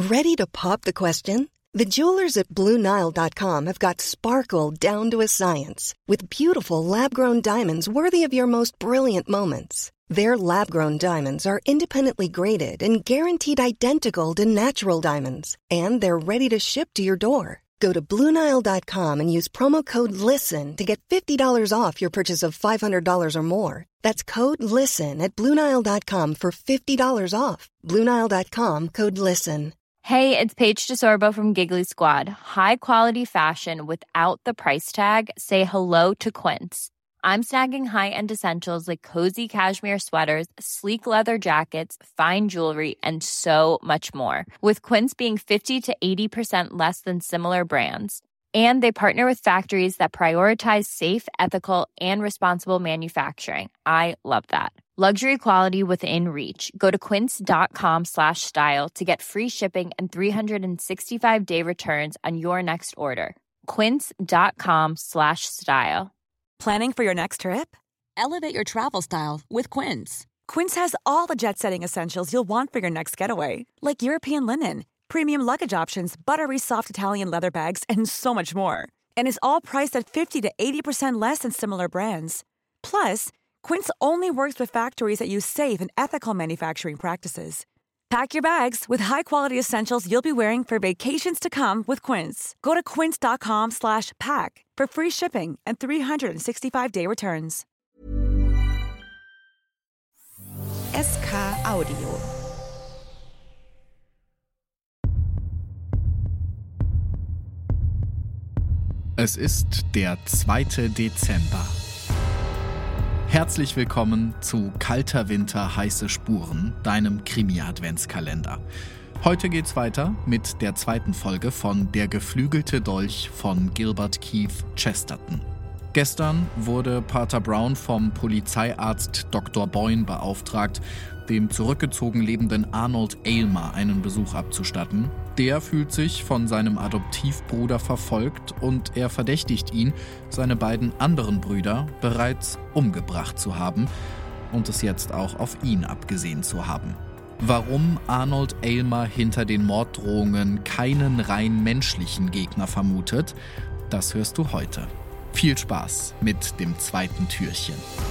Ready to pop the question? The jewelers at BlueNile.com have got sparkle down to a science with beautiful lab-grown diamonds worthy of your most brilliant moments. Their lab-grown diamonds are independently graded and guaranteed identical to natural diamonds, and they're ready to ship to your door. Go to BlueNile.com and use promo code LISTEN to get $50 off your purchase of $500 or more. That's code LISTEN at BlueNile.com for $50 off. BlueNile.com, code LISTEN. Hey, it's Paige DeSorbo from Giggly Squad. High quality fashion without the price tag. Say hello to Quince. I'm snagging high-end essentials like cozy cashmere sweaters, sleek leather jackets, fine jewelry, and so much more. With Quince being 50 to 80% less than similar brands. And they partner with factories that prioritize safe, ethical, and responsible manufacturing. I love that. Luxury quality within reach. Go to quince.com/style to get free shipping and 365-day returns on your next order. Quince.com/style. Planning for your next trip? Elevate your travel style with Quince. Quince has all the jet-setting essentials you'll want for your next getaway, like European linen, premium luggage options, buttery soft Italian leather bags, and so much more. And is all priced at 50 to 80% less than similar brands. Plus, Quince only works with factories that use safe and ethical manufacturing practices. Pack your bags with high-quality essentials you'll be wearing for vacations to come with Quince. Go to quince.com/pack for free shipping and 365-day returns. SK Audio. Es ist der 2. Dezember. Herzlich willkommen zu Kalter Winter, heiße Spuren, deinem Krimi-Adventskalender. Heute geht's weiter mit der 2. Folge von Der geflügelte Dolch von Gilbert Keith Chesterton. Gestern wurde Pater Brown vom Polizeiarzt Dr. Boyne beauftragt, dem zurückgezogen lebenden Arnold Aylmer einen Besuch abzustatten. Der fühlt sich von seinem Adoptivbruder verfolgt und er verdächtigt ihn, seine beiden anderen Brüder bereits umgebracht zu haben und es jetzt auch auf ihn abgesehen zu haben. Warum Arnold Aylmer hinter den Morddrohungen keinen rein menschlichen Gegner vermutet, das hörst du heute. Viel Spaß mit dem 2. Türchen.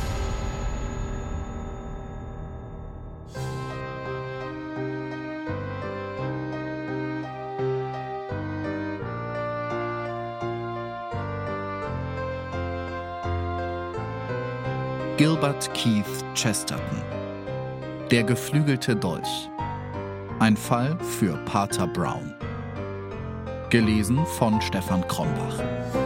Gilbert Keith Chesterton. Der geflügelte Dolch. Ein Fall für Pater Brown. Gelesen von Stefan Krombach.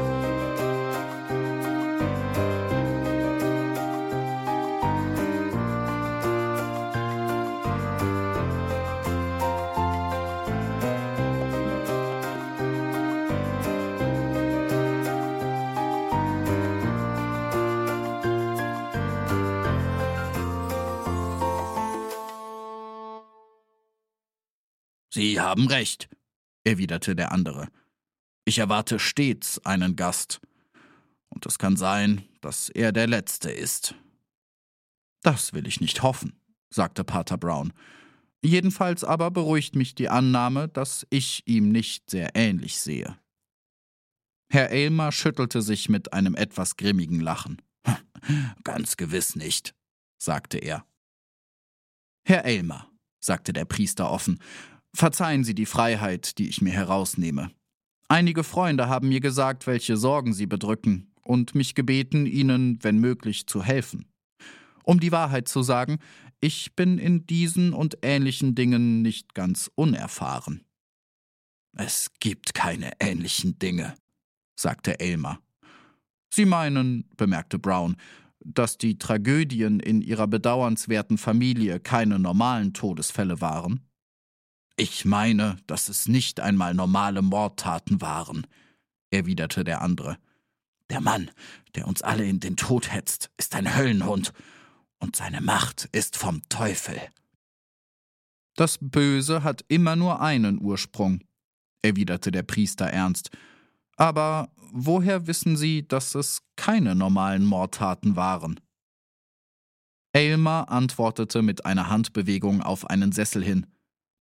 »Sie haben recht«, erwiderte der andere. »Ich erwarte stets einen Gast. Und es kann sein, dass er der Letzte ist.« »Das will ich nicht hoffen«, sagte Pater Brown. »Jedenfalls aber beruhigt mich die Annahme, dass ich ihm nicht sehr ähnlich sehe.« Herr Aylmer schüttelte sich mit einem etwas grimmigen Lachen. »Ganz gewiss nicht«, sagte er. »Herr Aylmer«, sagte der Priester offen, »verzeihen Sie die Freiheit, die ich mir herausnehme. Einige Freunde haben mir gesagt, welche Sorgen Sie bedrücken, und mich gebeten, Ihnen, wenn möglich, zu helfen. Um die Wahrheit zu sagen, ich bin in diesen und ähnlichen Dingen nicht ganz unerfahren.« »Es gibt keine ähnlichen Dinge«, sagte Aylmer. »Sie meinen«, bemerkte Brown, »dass die Tragödien in Ihrer bedauernswerten Familie keine normalen Todesfälle waren?« »Ich meine, dass es nicht einmal normale Mordtaten waren«, erwiderte der andere. »Der Mann, der uns alle in den Tod hetzt, ist ein Höllenhund, und seine Macht ist vom Teufel.« »Das Böse hat immer nur einen Ursprung«, erwiderte der Priester ernst. »Aber woher wissen Sie, dass es keine normalen Mordtaten waren?« Aylmer antwortete mit einer Handbewegung auf einen Sessel hin.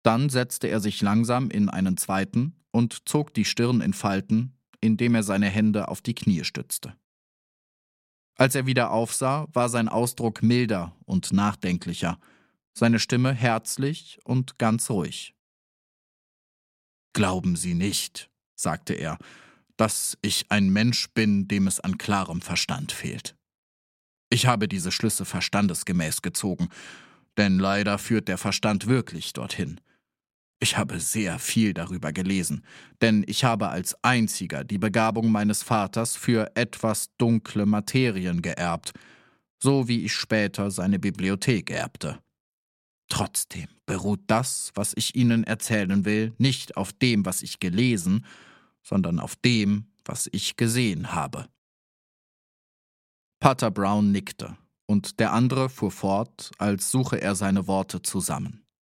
Dann setzte er sich langsam in einen zweiten und zog die Stirn in Falten, indem er seine Hände auf die Knie stützte. Als er wieder aufsah, war sein Ausdruck milder und nachdenklicher, seine Stimme herzlich und ganz ruhig. »Glauben Sie nicht«, sagte er, »dass ich ein Mensch bin, dem es an klarem Verstand fehlt. Ich habe diese Schlüsse verstandesgemäß gezogen, denn leider führt der Verstand wirklich dorthin. Ich habe sehr viel darüber gelesen, denn ich habe als einziger die Begabung meines Vaters für etwas dunkle Materien geerbt, so wie ich später seine Bibliothek erbte. Trotzdem beruht das, was ich Ihnen erzählen will, nicht auf dem, was ich gelesen, sondern auf dem, was ich gesehen habe.« Pater Brown nickte, und der andere fuhr fort, als suche er seine Worte zusammen.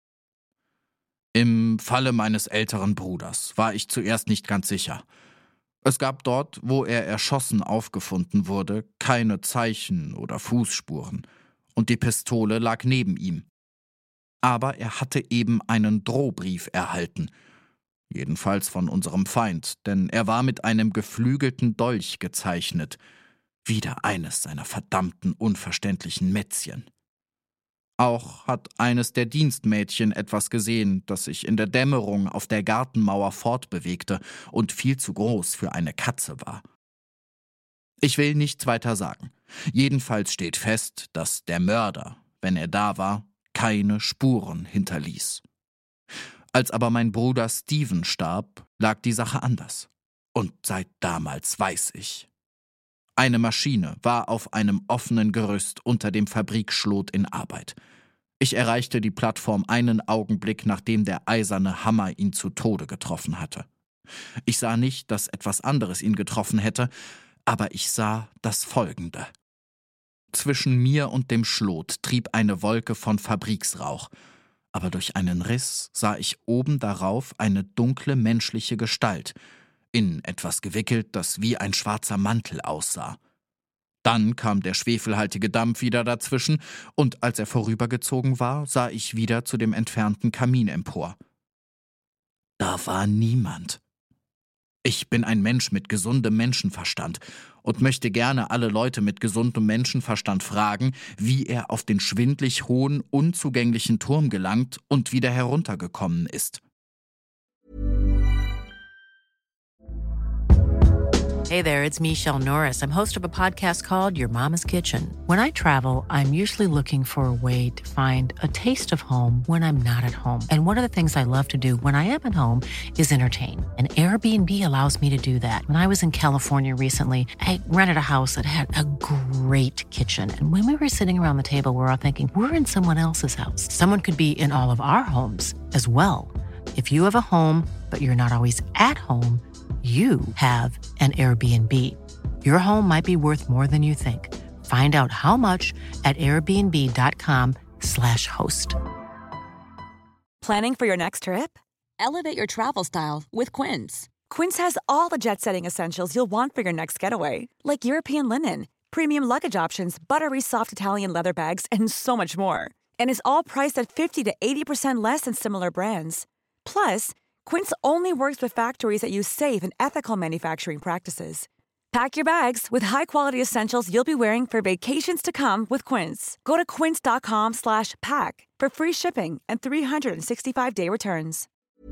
»Im Falle meines älteren Bruders war ich zuerst nicht ganz sicher. Es gab dort, wo er erschossen aufgefunden wurde, keine Zeichen oder Fußspuren, und die Pistole lag neben ihm. Aber er hatte eben einen Drohbrief erhalten, jedenfalls von unserem Feind, denn er war mit einem geflügelten Dolch gezeichnet, wieder eines seiner verdammten unverständlichen Mätzchen. Auch hat eines der Dienstmädchen etwas gesehen, das sich in der Dämmerung auf der Gartenmauer fortbewegte und viel zu groß für eine Katze war. Ich will nichts weiter sagen. Jedenfalls steht fest, dass der Mörder, wenn er da war, keine Spuren hinterließ. Als aber mein Bruder Stephen starb, lag die Sache anders. Und seit damals weiß ich. Eine Maschine war auf einem offenen Gerüst unter dem Fabrikschlot in Arbeit. Ich erreichte die Plattform einen Augenblick, nachdem der eiserne Hammer ihn zu Tode getroffen hatte. Ich sah nicht, dass etwas anderes ihn getroffen hätte, aber ich sah das Folgende. Zwischen mir und dem Schlot trieb eine Wolke von Fabriksrauch, aber durch einen Riss sah ich oben darauf eine dunkle menschliche Gestalt, in etwas gewickelt, das wie ein schwarzer Mantel aussah. Dann kam der schwefelhaltige Dampf wieder dazwischen, und als er vorübergezogen war, sah ich wieder zu dem entfernten Kamin empor. Da war niemand. Ich bin ein Mensch mit gesundem Menschenverstand und möchte gerne alle Leute mit gesundem Menschenverstand fragen, wie er auf den schwindlig hohen, unzugänglichen Turm gelangt und wieder heruntergekommen ist. Hey there, it's Michelle Norris. I'm host of a podcast called Your Mama's Kitchen. When I travel, I'm usually looking for a way to find a taste of home when I'm not at home. And one of the things I love to do when I am at home is entertain. And Airbnb allows me to do that. When I was in California recently, I rented a house that had a great kitchen. And when we were sitting around the table, we were all thinking, we're in someone else's house. Someone could be in all of our homes as well. If you have a home, but you're not always at home, you have an Airbnb. Your home might be worth more than you think. Find out how much at airbnb.com/host. Planning for your next trip? Elevate your travel style with Quince. Quince has all the jet-setting essentials you'll want for your next getaway, like European linen, premium luggage options, buttery soft Italian leather bags, and so much more. And is all priced at 50 to 80% less than similar brands. Plus, Quince only works with factories that use safe and ethical manufacturing practices. Pack your bags with high-quality essentials you'll be wearing for vacations to come with Quince. Go to quince.com/pack for free shipping and 365-day returns.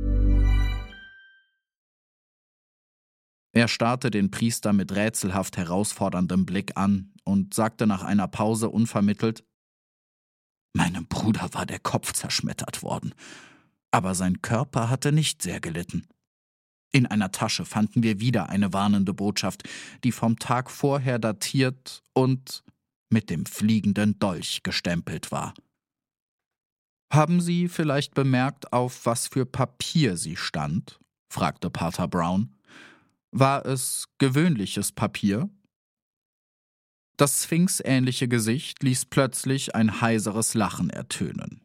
Er starrte den Priester mit rätselhaft herausforderndem Blick an und sagte nach einer Pause unvermittelt: »Meinem Bruder war der Kopf zerschmettert worden. Aber sein Körper hatte nicht sehr gelitten. In einer Tasche fanden wir wieder eine warnende Botschaft, die vom Tag vorher datiert und mit dem fliegenden Dolch gestempelt war. »Haben Sie vielleicht bemerkt, auf was für Papier sie stand?« fragte Pater Brown. »War es gewöhnliches Papier?« Das sphinxähnliche Gesicht ließ plötzlich ein heiseres Lachen ertönen.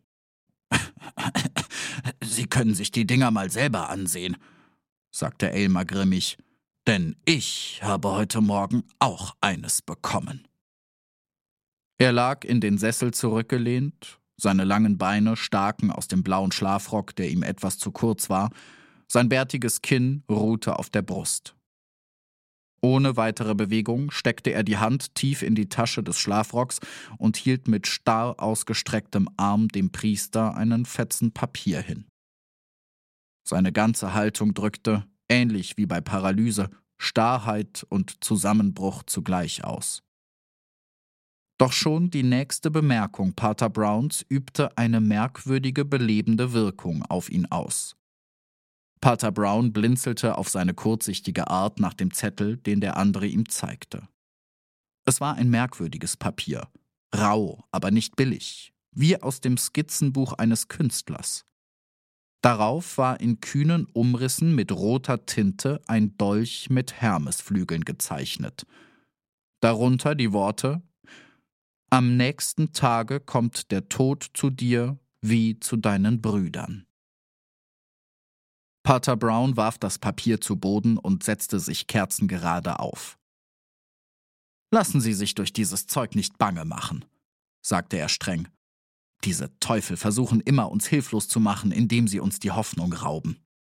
»Sie können sich die Dinger mal selber ansehen«, sagte Aylmer grimmig, »denn ich habe heute Morgen auch eines bekommen.« Er lag in den Sessel zurückgelehnt, Seine langen Beine staken aus dem blauen Schlafrock, der ihm etwas zu kurz war. Sein bärtiges Kinn ruhte auf der Brust. Ohne weitere Bewegung steckte er die Hand tief in die Tasche des Schlafrocks und hielt mit starr ausgestrecktem Arm dem Priester einen Fetzen Papier hin. Seine ganze Haltung drückte, ähnlich wie bei Paralyse, Starrheit und Zusammenbruch zugleich aus. Doch schon die nächste Bemerkung Pater Browns übte eine merkwürdige belebende Wirkung auf ihn aus. Pater Brown blinzelte auf seine kurzsichtige Art nach dem Zettel, den der andere ihm zeigte. Es war ein merkwürdiges Papier, rau, aber nicht billig, wie aus dem Skizzenbuch eines Künstlers. Darauf war in kühnen Umrissen mit roter Tinte ein Dolch mit Hermesflügeln gezeichnet. Darunter die Worte: »Am nächsten Tage kommt der Tod zu dir wie zu deinen Brüdern.« Pater Brown warf das Papier zu Boden und setzte sich kerzengerade auf. »Lassen Sie sich durch dieses Zeug nicht bange machen«, sagte er streng. »Diese Teufel versuchen immer, uns hilflos zu machen, indem sie uns die Hoffnung rauben.«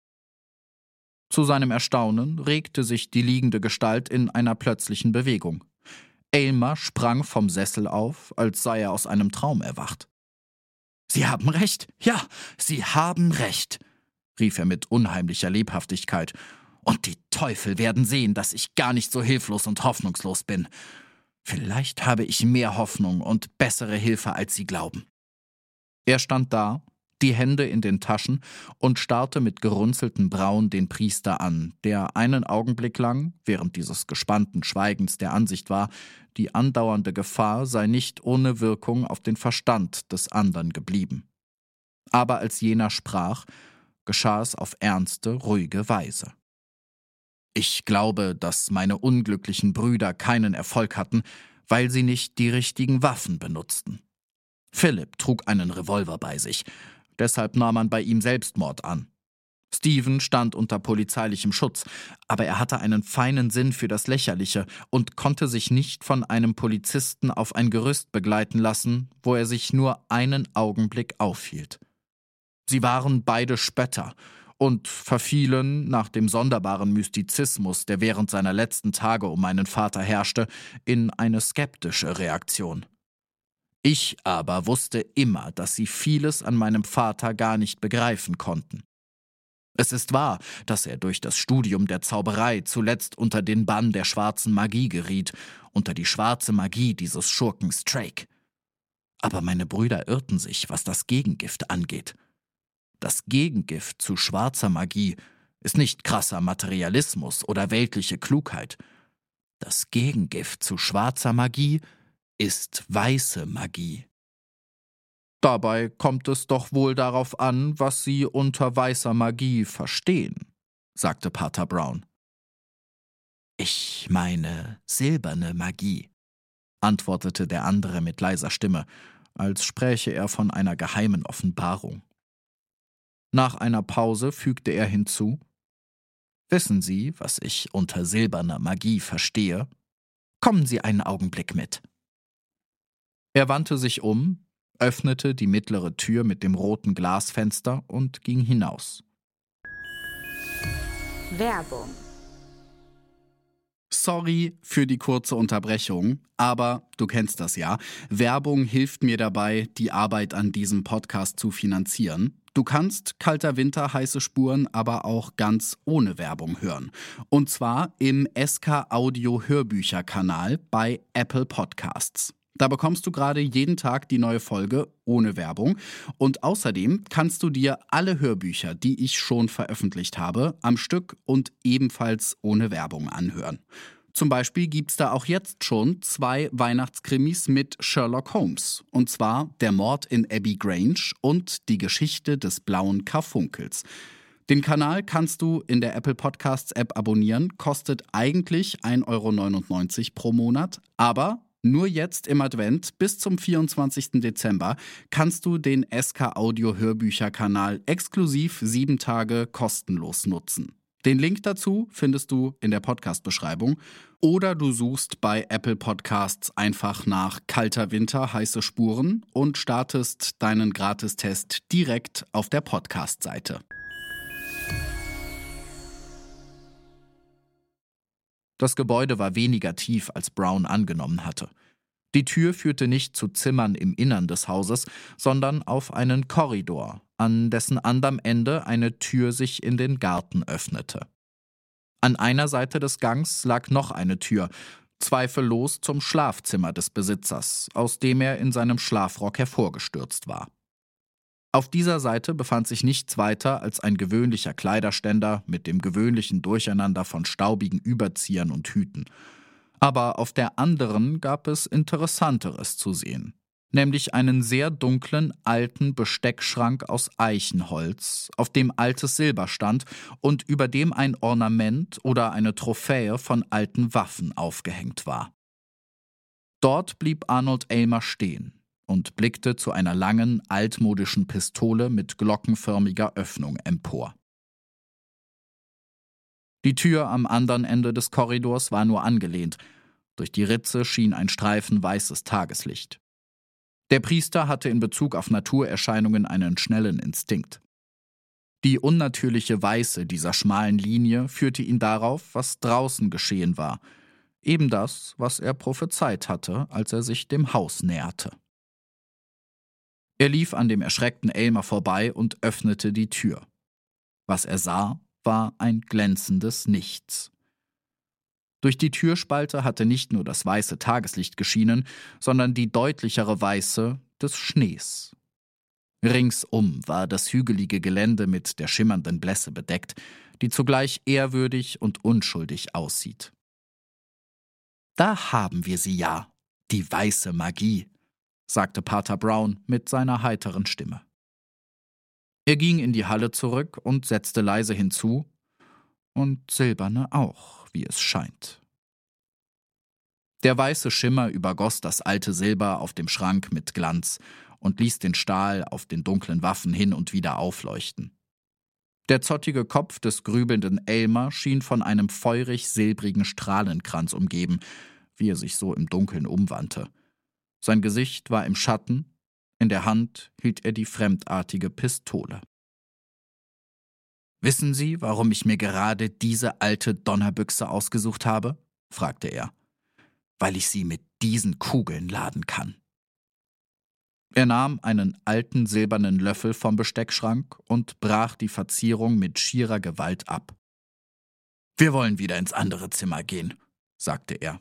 Zu seinem Erstaunen regte sich die liegende Gestalt in einer plötzlichen Bewegung. Aylmer sprang vom Sessel auf, als sei er aus einem Traum erwacht. »Sie haben recht, ja, Sie haben recht«, rief er mit unheimlicher Lebhaftigkeit. »Und die Teufel werden sehen, dass ich gar nicht so hilflos und hoffnungslos bin. Vielleicht habe ich mehr Hoffnung und bessere Hilfe, als Sie glauben.« Er stand da, die Hände in den Taschen und starrte mit gerunzelten Brauen den Priester an, der einen Augenblick lang, während dieses gespannten Schweigens der Ansicht war, die andauernde Gefahr sei nicht ohne Wirkung auf den Verstand des anderen geblieben. Aber als jener sprach, geschah es auf ernste, ruhige Weise. »Ich glaube, dass meine unglücklichen Brüder keinen Erfolg hatten, weil sie nicht die richtigen Waffen benutzten. Philipp trug einen Revolver bei sich, deshalb nahm man bei ihm Selbstmord an. Stephen stand unter polizeilichem Schutz, aber er hatte einen feinen Sinn für das Lächerliche und konnte sich nicht von einem Polizisten auf ein Gerüst begleiten lassen, wo er sich nur einen Augenblick aufhielt. Sie waren beide Spötter und verfielen, nach dem sonderbaren Mystizismus, der während seiner letzten Tage um meinen Vater herrschte, in eine skeptische Reaktion. Ich aber wusste immer, dass sie vieles an meinem Vater gar nicht begreifen konnten. Es ist wahr, dass er durch das Studium der Zauberei zuletzt unter den Bann der schwarzen Magie geriet, unter die schwarze Magie dieses Schurken Strake. Aber meine Brüder irrten sich, was das Gegengift angeht. Das Gegengift zu schwarzer Magie ist nicht krasser Materialismus oder weltliche Klugheit. Das Gegengift zu schwarzer Magie ist weiße Magie. Dabei kommt es doch wohl darauf an, was Sie unter weißer Magie verstehen, sagte Pater Brown. Ich meine silberne Magie, antwortete der andere mit leiser Stimme, als spräche er von einer geheimen Offenbarung. Nach einer Pause fügte er hinzu: Wissen Sie, was ich unter silberner Magie verstehe? Kommen Sie einen Augenblick mit. Er wandte sich um, öffnete die mittlere Tür mit dem roten Glasfenster und ging hinaus. Werbung. Sorry für die kurze Unterbrechung, aber du kennst das ja. Werbung hilft mir dabei, die Arbeit an diesem Podcast zu finanzieren. Du kannst Kalter Winter, heiße Spuren aber auch ganz ohne Werbung hören. Und zwar im SK Audio Hörbücher-Kanal bei Apple Podcasts. Da bekommst du gerade jeden Tag die neue Folge ohne Werbung. Und außerdem kannst du dir alle Hörbücher, die ich schon veröffentlicht habe, am Stück und ebenfalls ohne Werbung anhören. Zum Beispiel gibt's da auch jetzt schon 2 Weihnachtskrimis mit Sherlock Holmes. Und zwar Der Mord in Abbey Grange und Die Geschichte des blauen Karfunkels. Den Kanal kannst du in der Apple Podcasts App abonnieren, kostet eigentlich 1,99 € pro Monat, aber nur jetzt im Advent bis zum 24. Dezember kannst du den SK Audio Hörbücher Kanal exklusiv 7 Tage kostenlos nutzen. Den Link dazu findest du in der Podcast-Beschreibung oder du suchst bei Apple Podcasts einfach nach Kalter Winter, heiße Spuren und startest deinen Gratistest direkt auf der Podcast-Seite. Das Gebäude war weniger tief, als Brown angenommen hatte. Die Tür führte nicht zu Zimmern im Innern des Hauses, sondern auf einen Korridor, an dessen anderem Ende eine Tür sich in den Garten öffnete. An einer Seite des Gangs lag noch eine Tür, zweifellos zum Schlafzimmer des Besitzers, aus dem er in seinem Schlafrock hervorgestürzt war. Auf dieser Seite befand sich nichts weiter als ein gewöhnlicher Kleiderständer mit dem gewöhnlichen Durcheinander von staubigen Überziehern und Hüten. Aber auf der anderen gab es Interessanteres zu sehen, nämlich einen sehr dunklen, alten Besteckschrank aus Eichenholz, auf dem altes Silber stand und über dem ein Ornament oder eine Trophäe von alten Waffen aufgehängt war. Dort blieb Arnold Aylmer stehen und blickte zu einer langen, altmodischen Pistole mit glockenförmiger Öffnung empor. Die Tür am anderen Ende des Korridors war nur angelehnt. Durch die Ritze schien ein Streifen weißes Tageslicht. Der Priester hatte in Bezug auf Naturerscheinungen einen schnellen Instinkt. Die unnatürliche Weiße dieser schmalen Linie führte ihn darauf, was draußen geschehen war. Eben das, was er prophezeit hatte, als er sich dem Haus näherte. Er lief an dem erschreckten Aylmer vorbei und öffnete die Tür. Was er sah, war ein glänzendes Nichts. Durch die Türspalte hatte nicht nur das weiße Tageslicht geschienen, sondern die deutlichere Weiße des Schnees. Ringsum war das hügelige Gelände mit der schimmernden Blässe bedeckt, die zugleich ehrwürdig und unschuldig aussieht. »Da haben wir sie ja, die weiße Magie«, sagte Pater Brown mit seiner heiteren Stimme. Er ging in die Halle zurück und setzte leise hinzu, »und silberne auch, wie es scheint.« Der weiße Schimmer übergoss das alte Silber auf dem Schrank mit Glanz und ließ den Stahl auf den dunklen Waffen hin und wieder aufleuchten. Der zottige Kopf des grübelnden Aylmer schien von einem feurig-silbrigen Strahlenkranz umgeben, wie er sich so im Dunkeln umwandte. Sein Gesicht war im Schatten, in der Hand hielt er die fremdartige Pistole. »Wissen Sie, warum ich mir gerade diese alte Donnerbüchse ausgesucht habe?« fragte er. »Weil ich sie mit diesen Kugeln laden kann.« Er nahm einen alten silbernen Löffel vom Besteckschrank und brach die Verzierung mit schierer Gewalt ab. »Wir wollen wieder ins andere Zimmer gehen«, sagte er.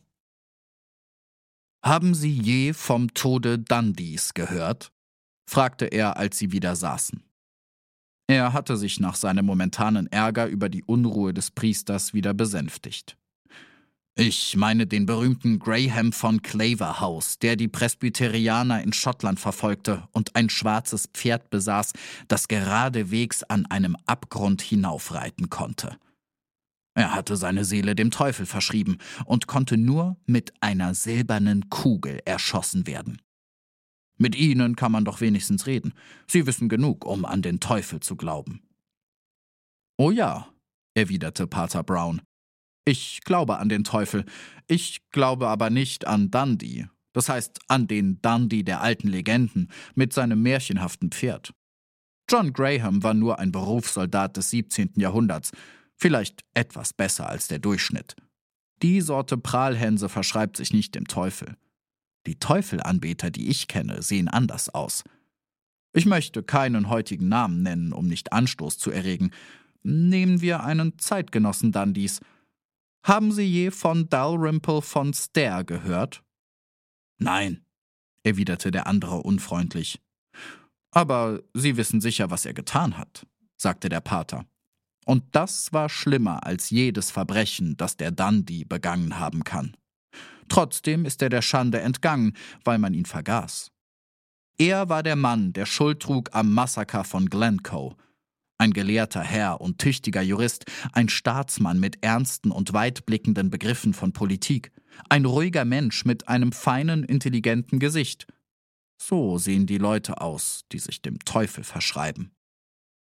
»Haben Sie je vom Tode Dundys gehört?« fragte er, als sie wieder saßen. Er hatte sich nach seinem momentanen Ärger über die Unruhe des Priesters wieder besänftigt. »Ich meine den berühmten Graham von Claverhouse, der die Presbyterianer in Schottland verfolgte und ein schwarzes Pferd besaß, das geradewegs an einem Abgrund hinaufreiten konnte. Er hatte seine Seele dem Teufel verschrieben und konnte nur mit einer silbernen Kugel erschossen werden. Mit Ihnen kann man doch wenigstens reden. Sie wissen genug, um an den Teufel zu glauben.« »Oh ja«, erwiderte Pater Brown. »Ich glaube an den Teufel. Ich glaube aber nicht an Dundee. Das heißt, an den Dundee der alten Legenden mit seinem märchenhaften Pferd. John Graham war nur ein Berufssoldat des 17. Jahrhunderts, vielleicht etwas besser als der Durchschnitt. Die Sorte Prahlhänse verschreibt sich nicht dem Teufel. Die Teufelanbeter, die ich kenne, sehen anders aus. Ich möchte keinen heutigen Namen nennen, um nicht Anstoß zu erregen. Nehmen wir einen Zeitgenossen Dundees. Haben Sie je von Dalrymple von Stair gehört?« »Nein«, erwiderte der andere unfreundlich. »Aber Sie wissen sicher, was er getan hat«, sagte der Pater. »Und das war schlimmer als jedes Verbrechen, das der Dundee begangen haben kann. Trotzdem ist er der Schande entgangen, weil man ihn vergaß. Er war der Mann, der Schuld trug am Massaker von Glencoe. Ein gelehrter Herr und tüchtiger Jurist, ein Staatsmann mit ernsten und weitblickenden Begriffen von Politik, ein ruhiger Mensch mit einem feinen, intelligenten Gesicht. So sehen die Leute aus, die sich dem Teufel verschreiben.«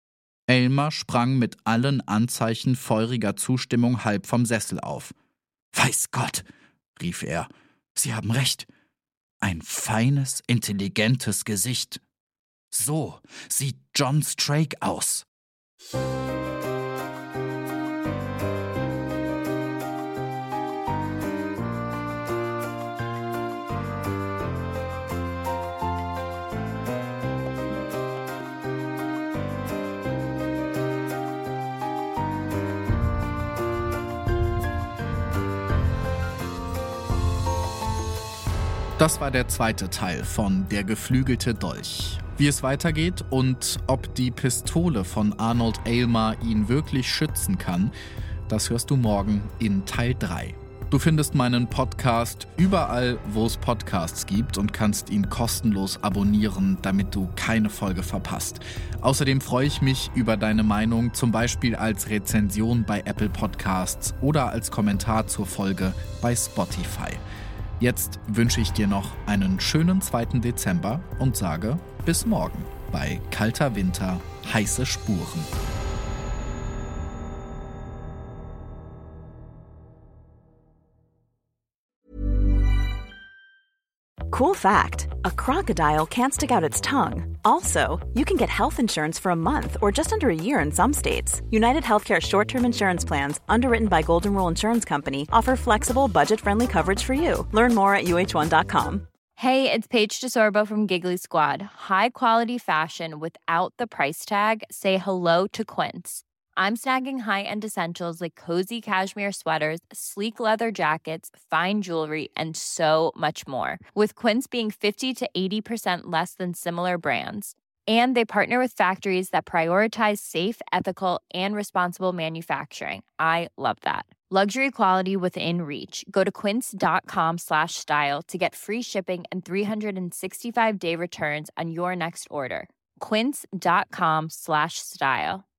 Aylmer sprang mit allen Anzeichen feuriger Zustimmung halb vom Sessel auf. »Weiß Gott«, rief er, »Sie haben recht. Ein feines, intelligentes Gesicht. So sieht John Strake aus.« Das war der zweite Teil von Der geflügelte Dolch. Wie es weitergeht und ob die Pistole von Arnold Aylmer ihn wirklich schützen kann, das hörst du morgen in Teil 3. Du findest meinen Podcast überall, wo es Podcasts gibt und kannst ihn kostenlos abonnieren, damit du keine Folge verpasst. Außerdem freue ich mich über deine Meinung, zum Beispiel als Rezension bei Apple Podcasts oder als Kommentar zur Folge bei Spotify. Jetzt wünsche ich dir noch einen schönen 2. Dezember und sage bis morgen bei Kalter Winter, heiße Spuren. Cool fact, a crocodile can't stick out its tongue. Also, you can get health insurance for a month or just under a year in some states. United Healthcare short-term insurance plans, underwritten by Golden Rule Insurance Company, offer flexible, budget-friendly coverage for you. Learn more at uh1.com. Hey, it's Paige DeSorbo from Giggly Squad. High quality fashion without the price tag. Say hello to Quince. I'm snagging high-end essentials like cozy cashmere sweaters, sleek leather jackets, fine jewelry, and so much more. With Quince being 50 to 80% less than similar brands. And they partner with factories that prioritize safe, ethical, and responsible manufacturing. I love that. Luxury quality within reach. Go to quince.com/style to get free shipping and 365-day returns on your next order. Quince.com/style.